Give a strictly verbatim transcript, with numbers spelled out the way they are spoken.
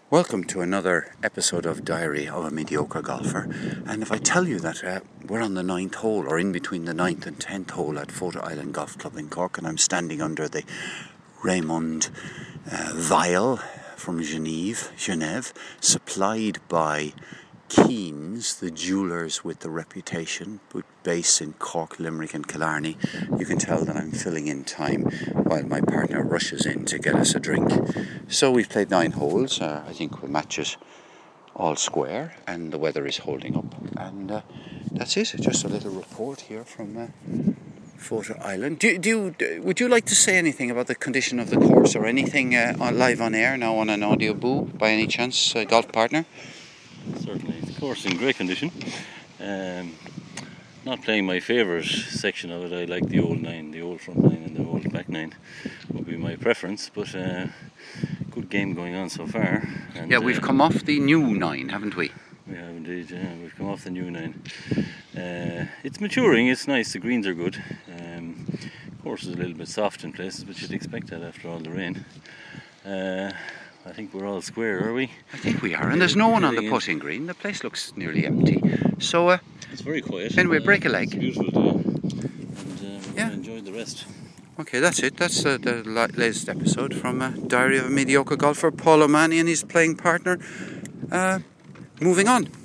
Welcome to another episode of Diary of a Mediocre Golfer. And if I tell you that uh, we're on the ninth hole, or in between the ninth and tenth hole at Photo Island Golf Club in Cork, and I'm standing under the Raymond uh, vial from Genève, Genève, supplied by Keen's, the jewellers with the reputation, with base in Cork, Limerick and Killarney. You can tell that I'm filling in time while my partner rushes in to get us a drink. So we've played nine holes. Uh, I think we'll match it all square, and the weather is holding up. And uh, that's it. Just a little report here from uh, Photo Island. Do, do you, would you like to say anything about the condition of the course or anything uh, on, live on air now on an audio boo by any chance, uh, golf partner? Certainly, the course in great condition. Um, not playing my favourite section of it. I like the old nine, the old front nine and the old back nine would be my preference, but uh, good game going on so far. And, yeah, we've uh, come off the new nine, haven't we? We have indeed, yeah, we've come off the new nine. Uh, it's maturing, it's nice, the greens are good. Um, course is a little bit soft in places, but you'd expect that after all the rain. Uh, I think we're all square, are we? I think we are, and there's no one on the putting green. The place looks nearly empty. So, uh, it's very quiet. Anyway, uh, break a leg. It's a beautiful day, and uh, we're yeah. going to enjoy the rest. Okay, that's it. That's uh, the latest episode from uh, Diary of a Mediocre Golfer. Paul O'Mahony and his playing partner. Uh, moving on.